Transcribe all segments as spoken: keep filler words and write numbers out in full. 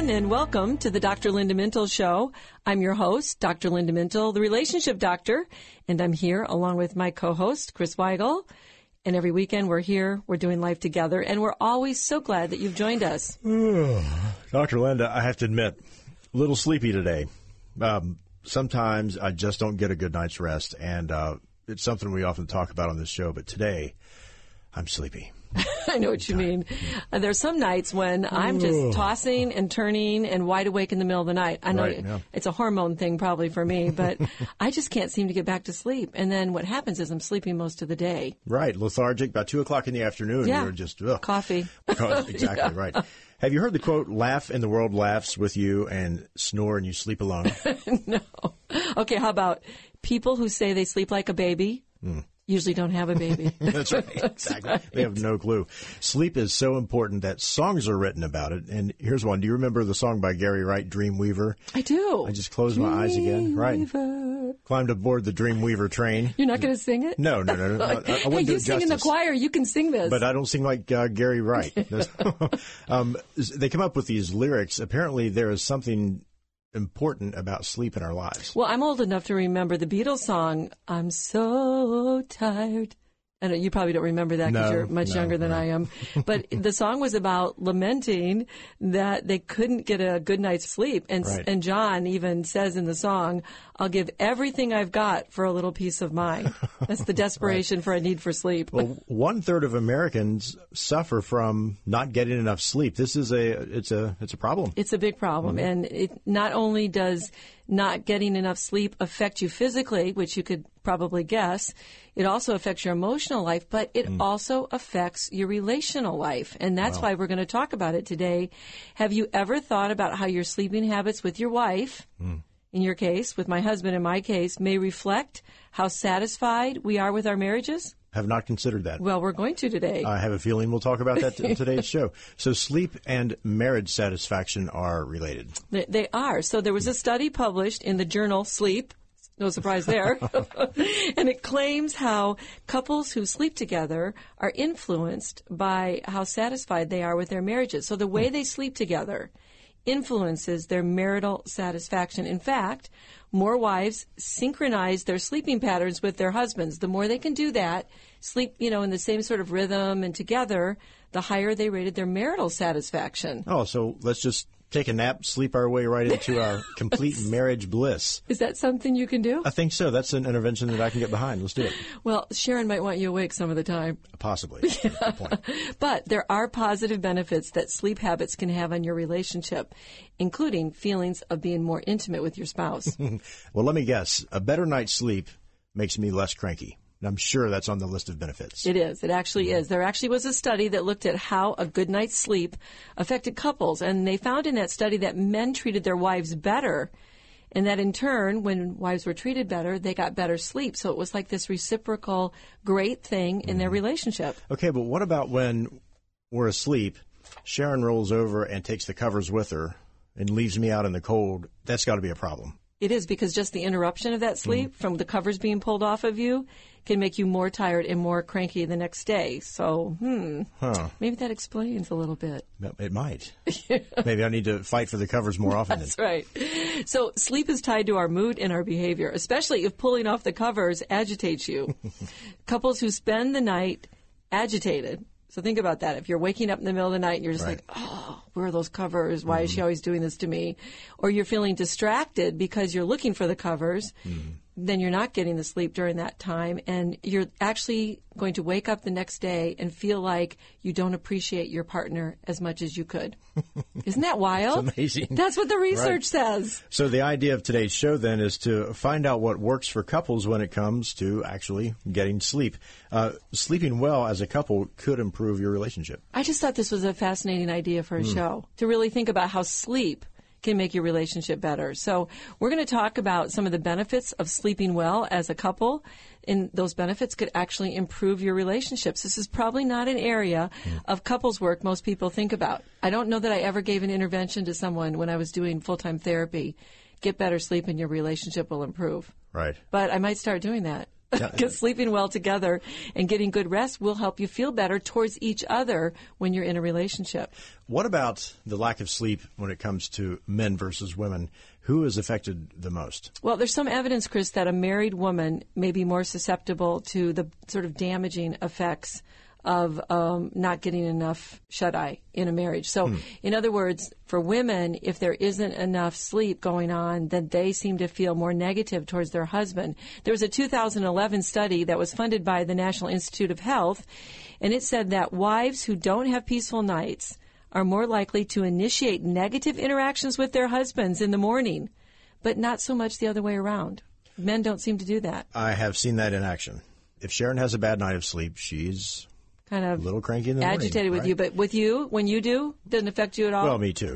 everyone, and welcome to the Doctor Linda Mintle Show. I'm your host, Doctor Linda Mintle, the relationship doctor, and I'm here along with my co-host, Chris Weigel. And every weekend we're here, we're doing life together, and we're always so glad that you've joined us. Doctor Linda, I have to admit, a little sleepy today. Um, sometimes I just don't get a good night's rest, and uh, it's something we often talk about on this show, but today I'm sleepy. I know what you mean. Uh, there's some nights when I'm just tossing and turning and wide awake in the middle of the night. I know Right, yeah. it's a hormone thing probably for me, but I just can't seem to get back to sleep. And then what happens is I'm sleeping most of the day. Right, lethargic, about two o'clock in the afternoon. Yeah. You're just, ugh. Coffee. Exactly, Yeah. right. Have you heard the quote, laugh and the world laughs with you and snore and you sleep alone? No. Okay, how about people who say they sleep like a baby Mm. usually don't have a baby. That's right. Exactly. right. They have no clue. Sleep is so important that songs are written about it. And here's one. Do you remember the song by Gary Wright, Dreamweaver? I do. I just closed my eyes again. Right. Dreamweaver. Climbed aboard the Dreamweaver train. You're not going to sing it? No, no, no. no. I, I Hey, wouldn't do you it sing in the justice. choir. You can sing this. But I don't sing like uh, Gary Wright. um, they come up with these lyrics. Apparently, there is something important about sleep in our lives. Well, I'm old enough to remember the Beatles song, I'm so tired. I know you probably don't remember that because No, you're much no, younger than right. I am. But the song was about lamenting that they couldn't get a good night's sleep. And Right. and John even says in the song, I'll give everything I've got for a little peace of mind. That's the desperation for a need for sleep. Well, one third of Americans suffer from not getting enough sleep. This is a it's a it's a problem. It's a big problem. Mm-hmm. And it not only does not getting enough sleep affect you physically, which you could probably guess, it also affects your emotional life, but it Mm. also affects your relational life. And that's why we're going to talk about it today. Have you ever thought about how your sleeping habits with your wife, Mm. in your case, with my husband in my case, may reflect how satisfied we are with our marriages? Have not considered that. Well, we're going to today. I have a feeling we'll talk about that in today's show. So sleep and marriage satisfaction are related. They, they are. So there was a study published in the journal Sleep. No surprise there. And it claims how couples who sleep together are influenced by how satisfied they are with their marriages. So the way they sleep together influences their marital satisfaction. In fact, more wives synchronize their sleeping patterns with their husbands. The more they can do that, sleep, you know, in the same sort of rhythm and together, the higher they rated their marital satisfaction. Oh, so let's just take a nap, sleep our way right into our complete marriage bliss. Is that something you can do? I think so. That's an intervention that I can get behind. Let's do it. Well, Sharon might want you awake some of the time. Possibly. Good point. But there are positive benefits that sleep habits can have on your relationship, including feelings of being more intimate with your spouse. Well, let me guess. A better night's sleep makes me less cranky. And I'm sure that's on the list of benefits. It is. It actually is. There actually was a study that looked at how a good night's sleep affected couples, and they found in that study that men treated their wives better, and that in turn, when wives were treated better, they got better sleep. So it was like this reciprocal great thing in their relationship. Okay, but what about when we're asleep, Sharon rolls over and takes the covers with her and leaves me out in the cold? That's got to be a problem. It is, because just the interruption of that sleep from the covers being pulled off of you can make you more tired and more cranky the next day. So, hmm, Huh. maybe that explains a little bit. It might. Maybe I need to fight for the covers more often. That's right. So sleep is tied to our mood and our behavior, especially if pulling off the covers agitates you. Couples who spend the night agitated. So think about that. If you're waking up in the middle of the night and you're just Right. like, oh, where are those covers? Why is she always doing this to me? Or you're feeling distracted because you're looking for the covers, then you're not getting the sleep during that time. And you're actually going to wake up the next day and feel like you don't appreciate your partner as much as you could. Isn't that wild? It's amazing. That's what the research Right. says. So the idea of today's show then is to find out what works for couples when it comes to actually getting sleep. Uh, sleeping well as a couple could improve your relationship. I just thought this was a fascinating idea for a show, to really think about how sleep can make your relationship better. So we're going to talk about some of the benefits of sleeping well as a couple, and those benefits could actually improve your relationships. This is probably not an area of couples work most people think about. I don't know that I ever gave an intervention to someone when I was doing full-time therapy. Get better sleep and your relationship will improve. Right. But I might start doing that. Because sleeping well together and getting good rest will help you feel better towards each other when you're in a relationship. What about the lack of sleep when it comes to men versus women? Who is affected the most? Well, there's some evidence, Chris, that a married woman may be more susceptible to the sort of damaging effects of um, not getting enough shut-eye in a marriage. So, hmm. in other words, for women, if there isn't enough sleep going on, then they seem to feel more negative towards their husband. There was a two thousand eleven study that was funded by the National Institute of Health, and it said that wives who don't have peaceful nights are more likely to initiate negative interactions with their husbands in the morning, but not so much the other way around. Men don't seem to do that. I have seen that in action. If Sharon has a bad night of sleep, she's kind of a little cranky in the agitated morning, with right? you. But with you, when you do, doesn't affect you at all? Well, me too.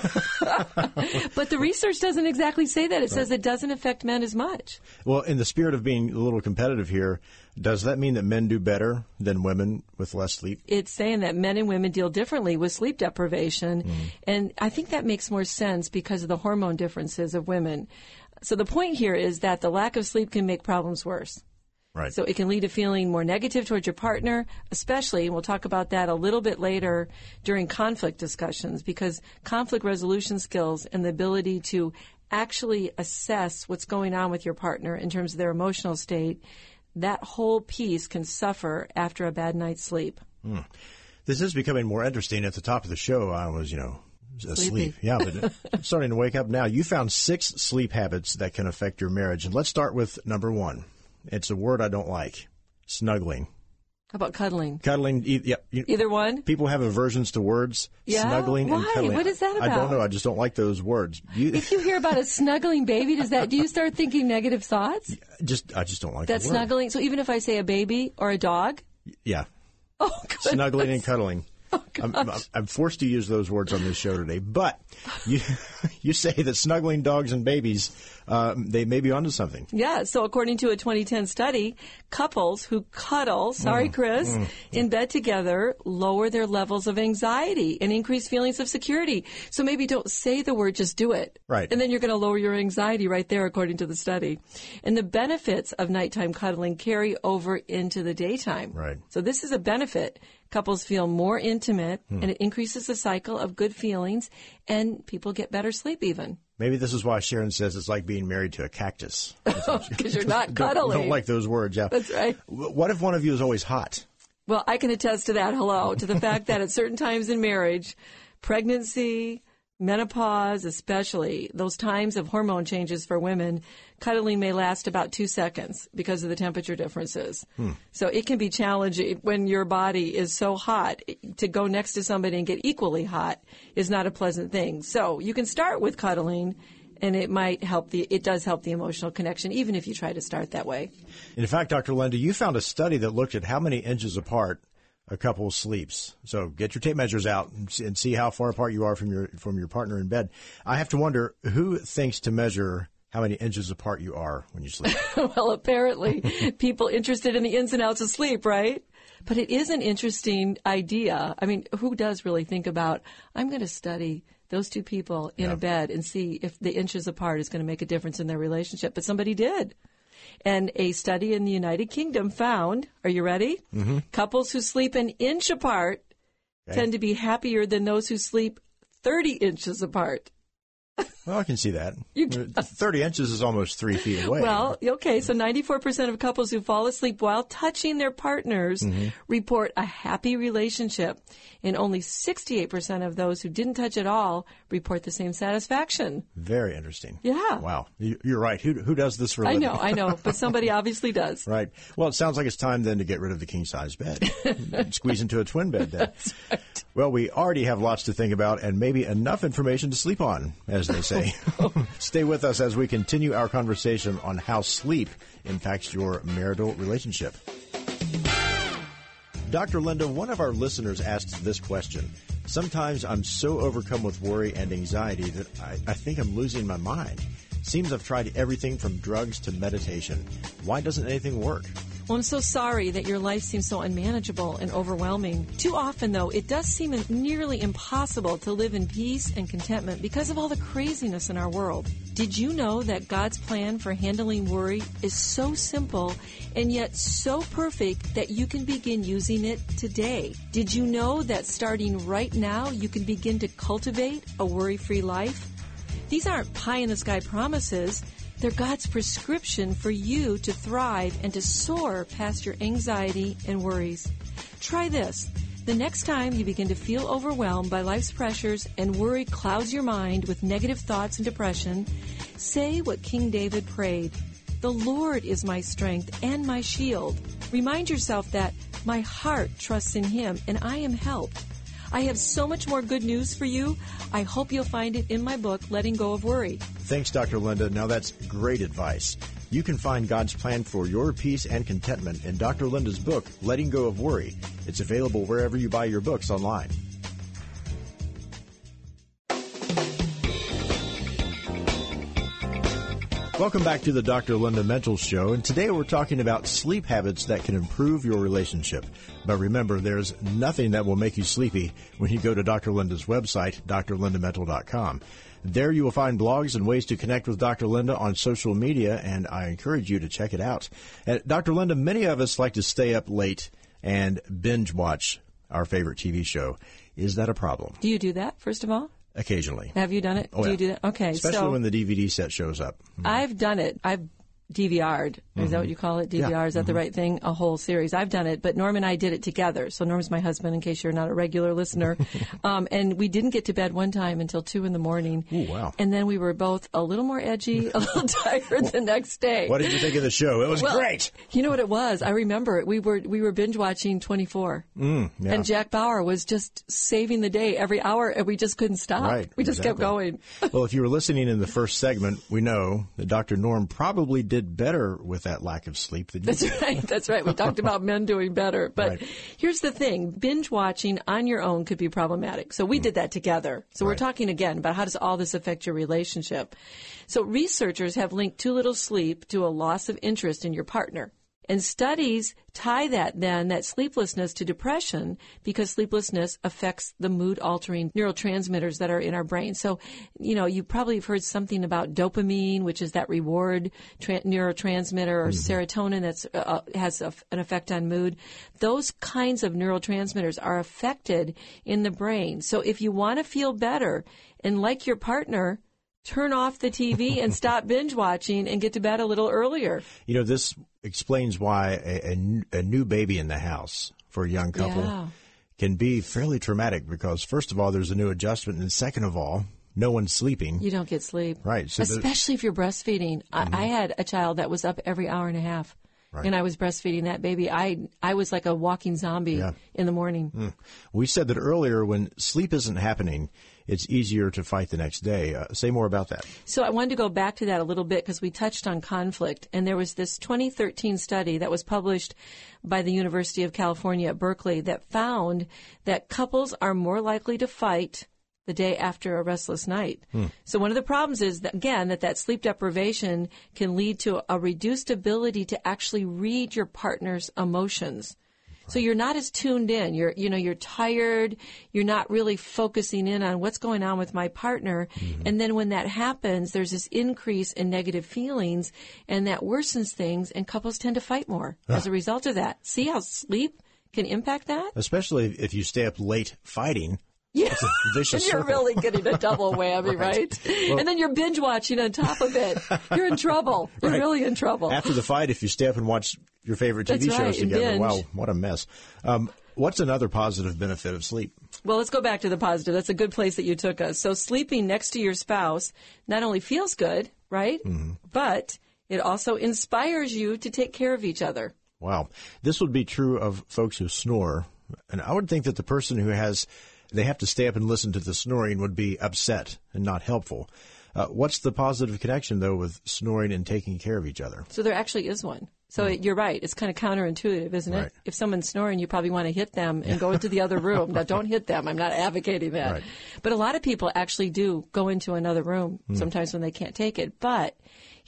But the research doesn't exactly say that. It right. says it doesn't affect men as much. Well, in the spirit of being a little competitive here, does that mean that men do better than women with less sleep? It's saying that men and women deal differently with sleep deprivation. Mm. And I think that makes more sense because of the hormone differences of women. So the point here is that the lack of sleep can make problems worse. Right. So it can lead to feeling more negative towards your partner, especially, and we'll talk about that a little bit later during conflict discussions, because conflict resolution skills and the ability to actually assess what's going on with your partner in terms of their emotional state, that whole piece can suffer after a bad night's sleep. Mm. This is becoming more interesting. At the top of the show, I was, you know, asleep. Yeah, but I'm starting to wake up now. You found six sleep habits that can affect your marriage. And let's start with number one. It's a word I don't like. Snuggling. How about cuddling? Cuddling. E- yeah, you, Either one? People have aversions to words. Yeah? Snuggling Why? and cuddling. What is that about? I don't know. I just don't like those words. You, if you hear about a snuggling baby, does that? Do you start thinking negative thoughts? Just, I just don't like that the word. Snuggling. So even if I say a baby or a dog? Yeah. Oh, goodness. Snuggling and cuddling. Oh, I'm, I'm, I'm forced to use those words on this show today, but you you say that snuggling dogs and babies, uh, they may be onto something. Yeah, so according to a twenty ten study, couples who cuddle, sorry, mm, Chris, mm. in bed together lower their levels of anxiety and increase feelings of security. So maybe don't say the word, just do it. Right. And then you're going to lower your anxiety right there, according to the study. And the benefits of nighttime cuddling carry over into the daytime. Right. So this is a benefit. Couples feel more intimate, hmm. and it increases the cycle of good feelings, and people get better sleep even. Maybe this is why Sharon says it's like being married to a cactus. Because you're not cuddling. Don't, don't like those words, yeah. That's right. What if one of you is always hot? Well, I can attest to that, hello, to the fact that at certain times in marriage, pregnancy, menopause especially, those times of hormone changes for women, cuddling may last about two seconds because of the temperature differences. Hmm. So it can be challenging when your body is so hot. To go next to somebody and get equally hot is not a pleasant thing. So you can start with cuddling, and it might help the, it does help the emotional connection, even if you try to start that way. In fact, Doctor Linda, you found a study that looked at how many inches apart a couple sleeps. So get your tape measures out and see how far apart you are from your from your partner in bed. I have to wonder, who thinks to measure how many inches apart you are when you sleep? Well, apparently people interested in the ins and outs of sleep, right? But it is an interesting idea. I mean, who does really think about, I'm going to study those two people in yeah. a bed and see if the inches apart is going to make a difference in their relationship? But somebody did. And a study in the United Kingdom found, are you ready? Mm-hmm. Couples who sleep an inch apart okay. tend to be happier than those who sleep thirty inches apart. Well, I can see that. thirty inches is almost three feet away. Well, okay, so ninety-four percent of couples who fall asleep while touching their partners mm-hmm. report a happy relationship, and only sixty-eight percent of those who didn't touch at all report the same satisfaction. Very interesting. Yeah. Wow. You're right. Who who does this for a living? I know, I know, but somebody obviously does. Right. Well, it sounds like it's time then to get rid of the king-size bed. Squeeze into a twin bed then. That's right. Well, we already have lots to think about and maybe enough information to sleep on, as they say. Stay with us as we continue our conversation on how sleep impacts your marital relationship. Doctor Linda, one of our listeners asked this question. Sometimes I'm so overcome with worry and anxiety that I, I think I'm losing my mind. Seems I've tried everything from drugs to meditation. Why doesn't anything work? Well, I'm so sorry that your life seems so unmanageable and overwhelming. Too often, though, it does seem nearly impossible to live in peace and contentment because of all the craziness in our world. Did you know that God's plan for handling worry is so simple and yet so perfect that you can begin using it today? Did you know that starting right now, you can begin to cultivate a worry-free life? These aren't pie-in-the-sky promises. They're God's prescription for you to thrive and to soar past your anxiety and worries. Try this. The next time you begin to feel overwhelmed by life's pressures and worry clouds your mind with negative thoughts and depression, say what King David prayed. The Lord is my strength and my shield. Remind yourself that my heart trusts in Him and I am helped. I have so much more good news for you. I hope you'll find it in my book, Letting Go of Worry. Thanks, Doctor Linda. Now that's great advice. You can find God's plan for your peace and contentment in Doctor Linda's book, Letting Go of Worry. It's available wherever you buy your books online. Welcome back to the Doctor Linda Mental Show, and today we're talking about sleep habits that can improve your relationship. But remember, there's nothing that will make you sleepy when you go to Doctor Linda's website, d r linda mental dot com. There you will find blogs and ways to connect with Doctor Linda on social media, and I encourage you to check it out. And Doctor Linda, many of us like to stay up late and binge watch our favorite T V show. Is that a problem? Do you do that, first of all? Occasionally. Have you done it? Oh, do yeah. you do that? Okay. Especially so when the D V D set shows up. Mm-hmm. I've done it. I've D V R'd. Is Mm-hmm. that what you call it? D V R? Yeah. Is that Mm-hmm. the right thing? A whole series. I've done it, but Norm and I did it together. So Norm's my husband, in case you're not a regular listener. um, and we didn't get to bed one time until two in the morning. Ooh, wow. And then we were both a little more edgy, a little tired the next day. What did you think of the show? It was Well, great. You know what it was? I remember it. We were we were binge watching twenty-four, Mm, yeah. and Jack Bauer was just saving the day every hour, and we just couldn't stop. Right, we just kept exactly. going. Well, if you were listening in the first segment, we know that Doctor Norm probably did better with that lack of sleep than you That's did. right. That's right. We talked about men doing better. But Right. here's the thing. Binge watching on your own could be problematic. So we did that together. So we're Right. talking again about how does all this affect your relationship. So researchers have linked too little sleep to a loss of interest in your partner. And studies tie that then, that sleeplessness, to depression, because sleeplessness affects the mood-altering neurotransmitters that are in our brain. So, you know, you probably have heard something about dopamine, which is that reward tra- neurotransmitter, or mm-hmm. serotonin that's uh, has a, an effect on mood. Those kinds of neurotransmitters are affected in the brain. So if you want to feel better and like your partner, turn off the T V and stop binge watching and get to bed a little earlier. You know, this explains why a, a, a new baby in the house for a young couple Yeah. can be fairly traumatic because, first of all, there's a new adjustment, and second of all, no one's sleeping. You don't get sleep. Right. So the- Especially if you're breastfeeding. Mm-hmm. I, I had a child that was up every hour and a half. Right. And I was breastfeeding that baby. I I was like a walking zombie Yeah. in the morning. Mm. We said that earlier, when sleep isn't happening, it's easier to fight the next day. Uh, say more about that. So I wanted to go back to that a little bit because we touched on conflict. And there was this twenty thirteen study that was published by the University of California at Berkeley that found that couples are more likely to fight the day after a restless night. Hmm. So one of the problems is, that, again, that that sleep deprivation can lead to a reduced ability to actually read your partner's emotions. So you're not as tuned in. You're, you know, you're tired. You're not really focusing in on what's going on with my partner. Mm-hmm. And then when that happens, there's this increase in negative feelings, and that worsens things, and couples tend to fight more ah. as a result of that. See how sleep can impact that? Especially if you stay up late fighting. Yeah, it's a vicious and you're circle. really getting a double whammy, right? right? Well, and then you're binge watching on top of it. You're in trouble. You're right. really in trouble. After the fight, if you stay up and watch your favorite T V That's shows right, together, binge. wow, what a mess. Um, what's another positive benefit of sleep? Well, let's go back to the positive. That's a good place that you took us. So sleeping next to your spouse not only feels good, right? Mm-hmm. But it also inspires you to take care of each other. Wow. This would be true of folks who snore. And I would think that the person who has, they have to stay up and listen to the snoring would be upset and not helpful. Uh, what's the positive connection, though, with snoring and taking care of each other? So there actually is one. So mm. you're right. It's kind of counterintuitive, isn't it? Right. If someone's snoring, you probably want to hit them and go into the other room. Now, don't hit them. I'm not advocating that. Right. But a lot of people actually do go into another room mm. sometimes when they can't take it. But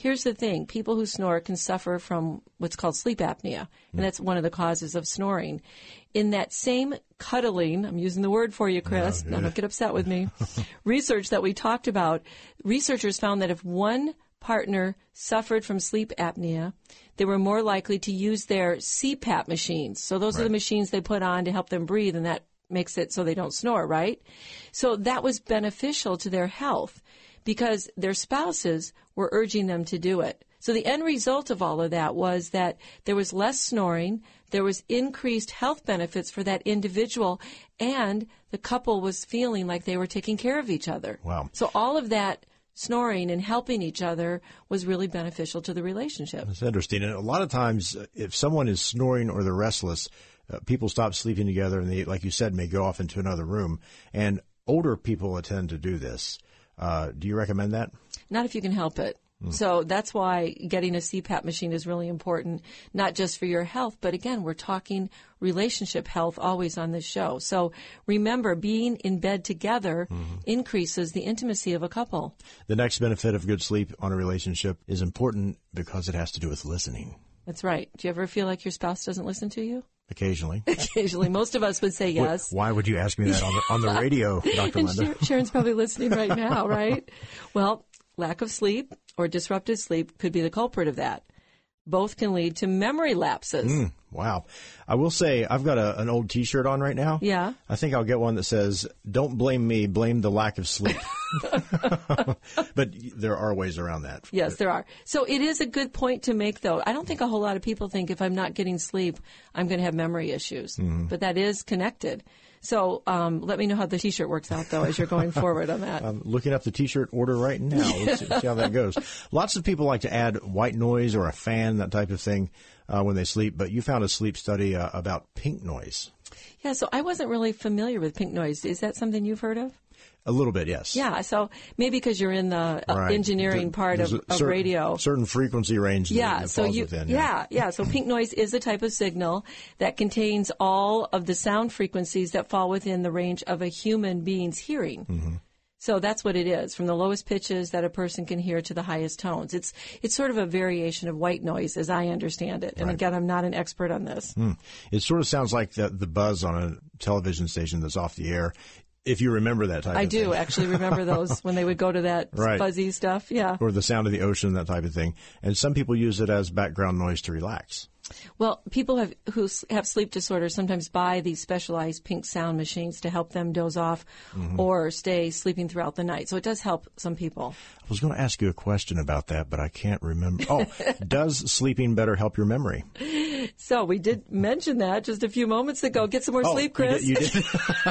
here's the thing. People who snore can suffer from what's called sleep apnea, and that's one of the causes of snoring. In that same cuddling, I'm using the word for you, Chris, Yeah, now don't get upset with me, research that we talked about, researchers found that if one partner suffered from sleep apnea, they were more likely to use their C PAP machines. So those Right. are the machines they put on to help them breathe, and that makes it so they don't snore, right? So that was beneficial to their health because their spouses were urging them to do it. So the end result of all of that was that there was less snoring, there was increased health benefits for that individual, and the couple was feeling like they were taking care of each other. Wow. So all of that snoring and helping each other was really beneficial to the relationship. It's interesting. And a lot of times, uh, if someone is snoring or they're restless, uh, people stop sleeping together and they, like you said, may go off into another room. And older people tend to do this. Uh, do you recommend that? Not if you can help it. So that's why getting a C PAP machine is really important, not just for your health, but again, we're talking relationship health always on this show. So remember, being in bed together mm-hmm. increases the intimacy of a couple. The next benefit of good sleep on a relationship is important because it has to do with listening. That's right. Do you ever feel like your spouse doesn't listen to you? Occasionally. Occasionally. Most of us would say yes. Why would you ask me that on the, on the radio, Doctor And Linda? Sharon, Sharon's probably listening right now, right? Well, lack of sleep or disrupted sleep could be the culprit of that. Both can lead to memory lapses. Mm, wow. I will say, I've got a, an old T-shirt on right now. Yeah. I think I'll get one that says, "Don't blame me, blame the lack of sleep." But there are ways around that. Yes, there are. So it is a good point to make, though. I don't think a whole lot of people think if I'm not getting sleep, I'm going to have memory issues. Mm-hmm. But that is connected. So um, let me know how the T-shirt works out, though, as you're going forward on that. I'm looking up the T-shirt order right now. Let's see, see how that goes. Lots of people like to add white noise or a fan, that type of thing, uh, when they sleep. But you found a sleep study uh, about pink noise. Yeah, so I wasn't really familiar with pink noise. Is that something you've heard of? A little bit, yes. Yeah, so maybe because you're in the uh, right. engineering the, part of, of certain, radio. Certain frequency range that, yeah, that so falls you, within. Yeah, yeah, yeah. So pink noise is a type of signal that contains all of the sound frequencies that fall within the range of a human being's hearing. Mm-hmm. So that's what it is, from the lowest pitches that a person can hear to the highest tones. It's it's sort of a variation of white noise, as I understand it. And right. again, I'm not an expert on this. Mm. It sort of sounds like the, the buzz on a television station that's off the air, if you remember that type I of thing. I do actually remember those when they would go to that right. fuzzy stuff. Yeah. Or the sound of the ocean, that type of thing. And some people use it as background noise to relax. Well, people have who have sleep disorders sometimes buy these specialized pink sound machines to help them doze off mm-hmm. or stay sleeping throughout the night. So it does help some people. I was going to ask you a question about that, but I can't remember. Oh, does sleeping better help your memory? So we did mention that just a few moments ago. Get some more oh, sleep, Chris. You did. You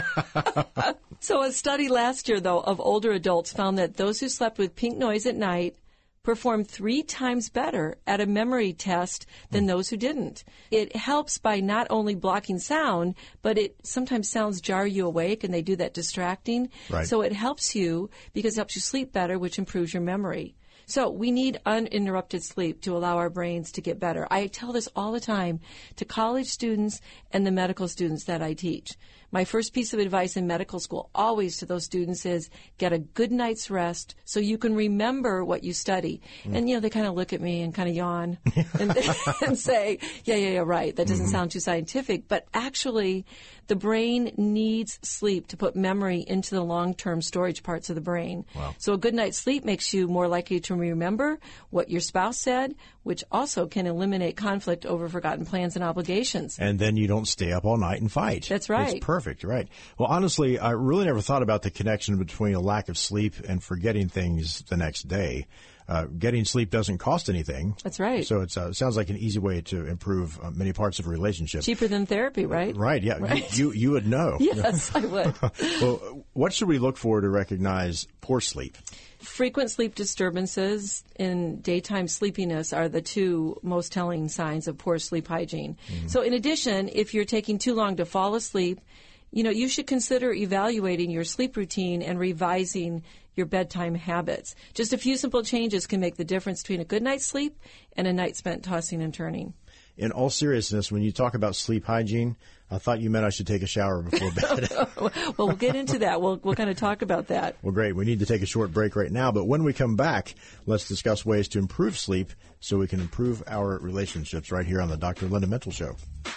did? So a study last year, though, of older adults found that those who slept with pink noise at night performed three times better at a memory test than mm. those who didn't. It helps by not only blocking sound, but it sometimes sounds jar you awake, and they do that distracting. Right. So it helps you because it helps you sleep better, which improves your memory. So we need uninterrupted sleep to allow our brains to get better. I tell this all the time to college students and the medical students that I teach. My first piece of advice in medical school always to those students is get a good night's rest so you can remember what you study. Mm. And, you know, they kind of look at me and kind of yawn and, and say, yeah, yeah, yeah, right. That doesn't mm-hmm. sound too scientific. But actually, the brain needs sleep to put memory into the long-term storage parts of the brain. Wow. So a good night's sleep makes you more likely to remember what your spouse said, which also can eliminate conflict over forgotten plans and obligations. And then you don't stay up all night and fight. That's right. It's perfect, right. Well, honestly, I really never thought about the connection between a lack of sleep and forgetting things the next day. Uh, getting sleep doesn't cost anything. That's right. So it's, uh, it sounds like an easy way to improve uh, many parts of a relationship. Cheaper than therapy, right? Right, yeah. Right. You, you you would know. Yes, I would. Well, what should we look for to recognize poor sleep? Frequent sleep disturbances and daytime sleepiness are the two most telling signs of poor sleep hygiene. Mm-hmm. So in addition, if you're taking too long to fall asleep, you know, you should consider evaluating your sleep routine and revising your bedtime habits. Just a few simple changes can make the difference between a good night's sleep and a night spent tossing and turning. in all seriousness, when you talk about sleep hygiene, I thought you meant I should take a shower before bed. Well, we'll get into that. We'll, we'll kind of talk about that. Well, great. We need to take a short break right now. But when we come back, let's discuss ways to improve sleep so we can improve our relationships right here on the Doctor Linda Mental Show.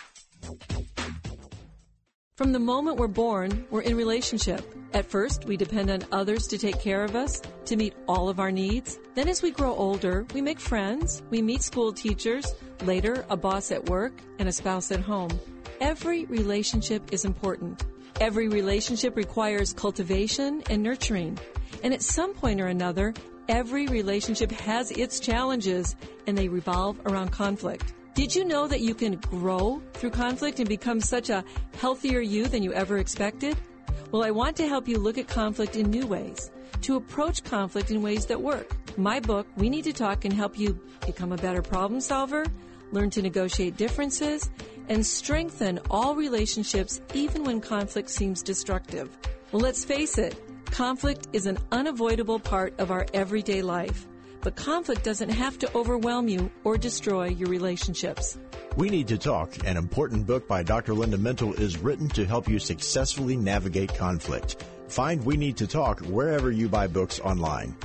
From the moment we're born, we're in relationship. At first, we depend on others to take care of us, to meet all of our needs. Then as we grow older, we make friends, we meet school teachers, later a boss at work, and a spouse at home. Every relationship is important. Every relationship requires cultivation and nurturing. And at some point or another, every relationship has its challenges, and they revolve around conflict. Did you know that you can grow through conflict and become such a healthier you than you ever expected? Well, I want to help you look at conflict in new ways, to approach conflict in ways that work. My book, We Need to Talk, can help you become a better problem solver, learn to negotiate differences, and strengthen all relationships even when conflict seems destructive. Well, let's face it, conflict is an unavoidable part of our everyday life. But conflict doesn't have to overwhelm you or destroy your relationships. We Need to Talk, an important book by Doctor Linda Mental, is written to help you successfully navigate conflict. Find We Need to Talk wherever you buy books online.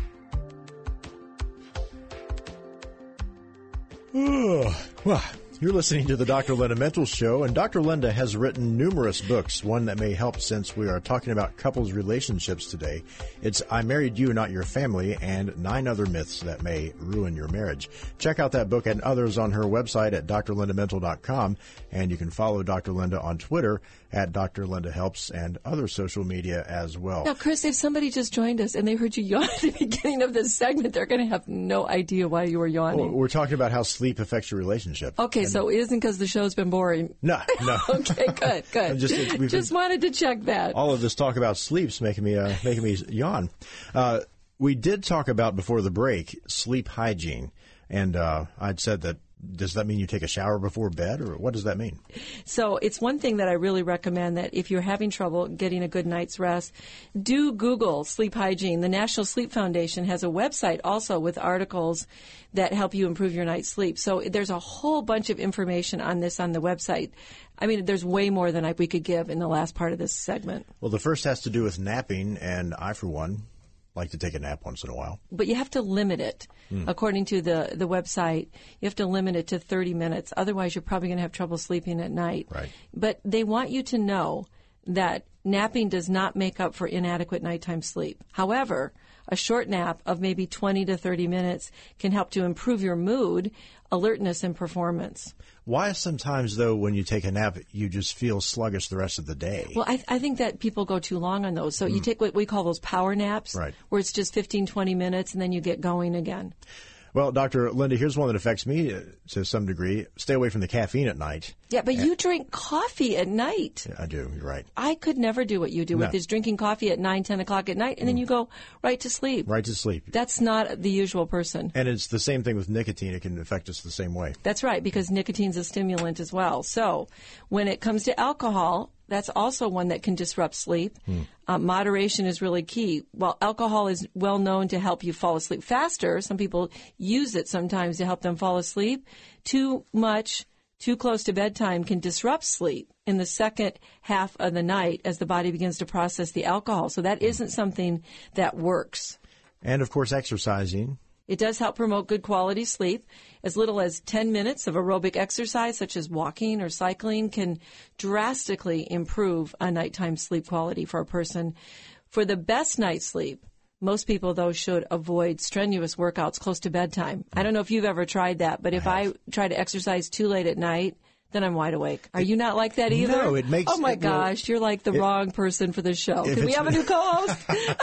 Oh, well, you're listening to the Doctor Linda Mental Show, and Doctor Linda has written numerous books, one that may help since we are talking about couples' relationships today. It's I Married You, Not Your Family, and Nine Other Myths That May Ruin Your Marriage. Check out that book and others on her website at d r linda mental dot com, and you can follow Doctor Linda on Twitter at Doctor Linda Helps and other social media as well. Now, Chris, if somebody just joined us and they heard you yawn at the beginning of this segment, they're going to have no idea why you were yawning. Well, we're talking about how sleep affects your relationship. Okay, and so it isn't because the show's been boring. No, no. Okay, good, good. just we've just wanted to check that. All of this talk about sleep's making me uh, making me yawn. Uh, we did talk about before the break sleep hygiene, and uh, I'd said that. Does that mean you take a shower before bed, or what does that mean? So it's one thing that I really recommend, that if you're having trouble getting a good night's rest, do Google sleep hygiene. The National Sleep Foundation has a website also with articles that help you improve your night's sleep. So there's a whole bunch of information on this on the website. I mean, there's way more than I, we could give in the last part of this segment. Well, the first has to do with napping, and I, for one, like to take a nap once in a while. But you have to limit it. Mm. According to the, the website, you have to limit it to thirty minutes. Otherwise, you're probably going to have trouble sleeping at night. Right. But they want you to know that napping does not make up for inadequate nighttime sleep. However, a short nap of maybe twenty to thirty minutes can help to improve your mood, alertness, and performance. Why sometimes, though, when you take a nap, you just feel sluggish the rest of the day? Well, I, I think that people go too long on those. So mm. you take what we call those power naps, right, where it's just fifteen, twenty minutes, and then you get going again. Well, Doctor Linda, here's one that affects me uh, to some degree. Stay away from the caffeine at night. Yeah, but and you drink coffee at night. I do. You're right. I could never do what you do, no. with this drinking coffee at nine, ten o'clock at night, and mm. then you go right to sleep. Right to sleep. That's not the usual person. And it's the same thing with nicotine. It can affect us the same way. That's right, because nicotine's a stimulant as well. So when it comes to alcohol, that's also one that can disrupt sleep. Hmm. Uh, moderation is really key. While alcohol is well known to help you fall asleep faster, some people use it sometimes to help them fall asleep. Too much, too close to bedtime can disrupt sleep in the second half of the night as the body begins to process the alcohol. So that isn't something that works. And, of course, exercising. It does help promote good quality sleep. As little as ten minutes of aerobic exercise, such as walking or cycling, can drastically improve a nighttime sleep quality for a person. For the best night's sleep, most people, though, should avoid strenuous workouts close to bedtime. I don't know if you've ever tried that, but if I, I try to exercise too late at night, then I'm wide awake. Are you not like that either? No, it makes... Oh, my it, gosh, well, you're like the it, wrong person for this show. Can we have a new co-host?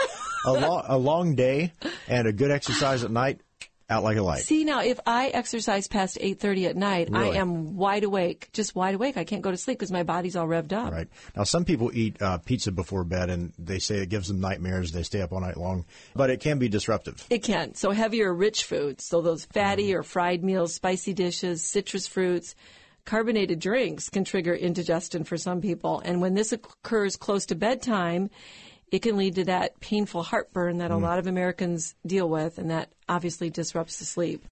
a, lo- a long day and a good exercise at night, out like a light. See, now, if I exercise past eight thirty at night, really? I am wide awake, just wide awake. I can't go to sleep because my body's all revved up. Right. Now, some people eat uh, pizza before bed, and they say it gives them nightmares. They stay up all night long. But it can be disruptive. It can. So heavier, rich foods, so those fatty mm. or fried meals, spicy dishes, citrus fruits, carbonated drinks can trigger indigestion for some people. And when this occurs close to bedtime, it can lead to that painful heartburn that a mm. lot of Americans deal with, and that obviously disrupts the sleep.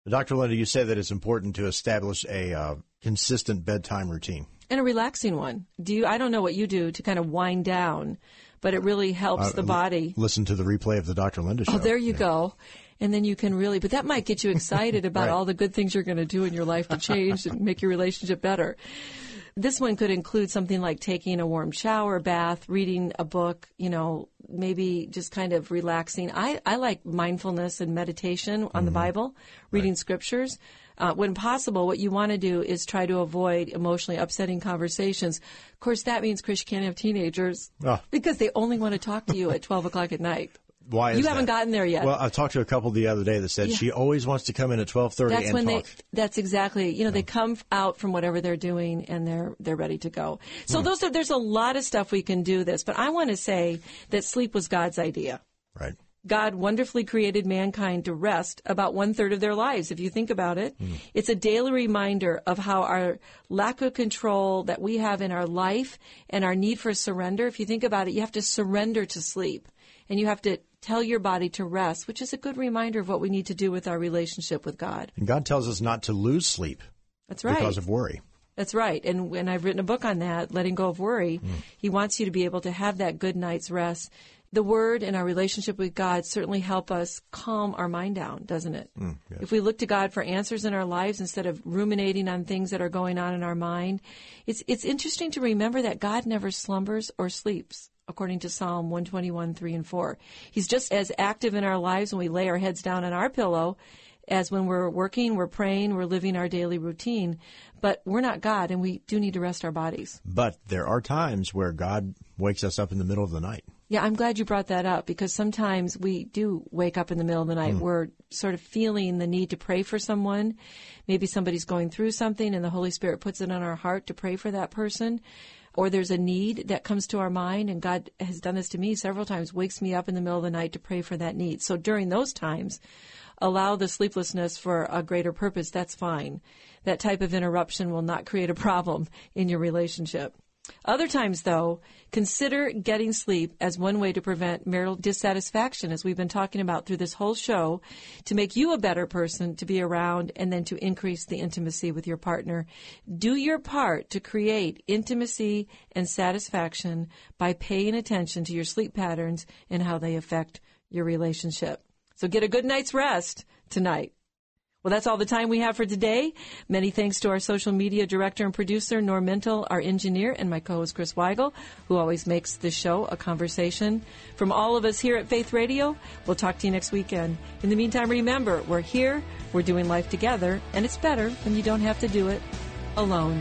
Doctor Linda, you say that it's important to establish a uh, consistent bedtime routine. And a relaxing one. Do you? I don't know what you do to kind of wind down, but it really helps uh, the body. Listen to the replay of the Doctor Linda show. Oh, there you yeah. go. And then you can really, but that might get you excited about right. all the good things you're going to do in your life to change and make your relationship better. This one could include something like taking a warm shower, bath, reading a book, you know, maybe just kind of relaxing. I, I like mindfulness and meditation on mm-hmm. the Bible, reading right. scriptures. Uh, when possible, what you want to do is try to avoid emotionally upsetting conversations. Of course, that means, Chris, you can't have teenagers oh. because they only want to talk to you at twelve o'clock at night. Why is You haven't that? gotten there yet. Well, I talked to a couple the other day that said yeah. she always wants to come in at twelve thirty and when talk. They, that's exactly, you know, they come out from whatever they're doing and they're they're ready to go. So hmm. those are there's a lot of stuff we can do this, but I want to say that sleep was God's idea. Right. God wonderfully created mankind to rest about one-third of their lives, if you think about it. Mm. It's a daily reminder of how our lack of control that we have in our life and our need for surrender. If you think about it, you have to surrender to sleep, and you have to tell your body to rest, which is a good reminder of what we need to do with our relationship with God. And God tells us not to lose sleep. That's right. Because of worry. That's right. And when I've written a book on that, Letting Go of Worry, mm. He wants you to be able to have that good night's rest. The Word and our relationship with God certainly help us calm our mind down, doesn't it? Mm, yes. If we look to God for answers in our lives instead of ruminating on things that are going on in our mind, it's it's interesting to remember that God never slumbers or sleeps, according to Psalm one twenty-one, three and four. He's just as active in our lives when we lay our heads down on our pillow as when we're working, we're praying, we're living our daily routine. But we're not God, and we do need to rest our bodies. But there are times where God wakes us up in the middle of the night. Yeah, I'm glad you brought that up, because sometimes we do wake up in the middle of the night. Mm. We're sort of feeling the need to pray for someone. Maybe somebody's going through something and the Holy Spirit puts it on our heart to pray for that person. Or there's a need that comes to our mind, and God has done this to me several times, wakes me up in the middle of the night to pray for that need. So during those times, allow the sleeplessness for a greater purpose. That's fine. That type of interruption will not create a problem in your relationship. Other times, though, consider getting sleep as one way to prevent marital dissatisfaction, as we've been talking about through this whole show, to make you a better person to be around and then to increase the intimacy with your partner. Do your part to create intimacy and satisfaction by paying attention to your sleep patterns and how they affect your relationship. So get a good night's rest tonight. Well, that's all the time we have for today. Many thanks to our social media director and producer, Norm Mental, our engineer, and my co-host, Chris Weigel, who always makes this show a conversation. From all of us here at Faith Radio, we'll talk to you next weekend. In the meantime, remember, we're here, we're doing life together, and it's better when you don't have to do it alone.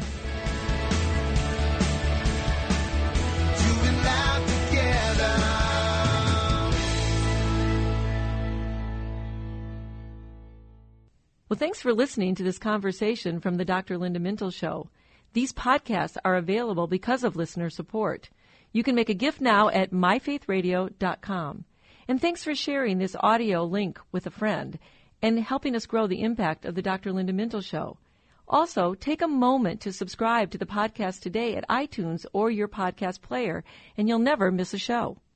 Well, thanks for listening to this conversation from the Doctor Linda Mintle Show. These podcasts are available because of listener support. You can make a gift now at my faith radio dot com. And thanks for sharing this audio link with a friend and helping us grow the impact of the Doctor Linda Mintle Show. Also, take a moment to subscribe to the podcast today at iTunes or your podcast player, and you'll never miss a show.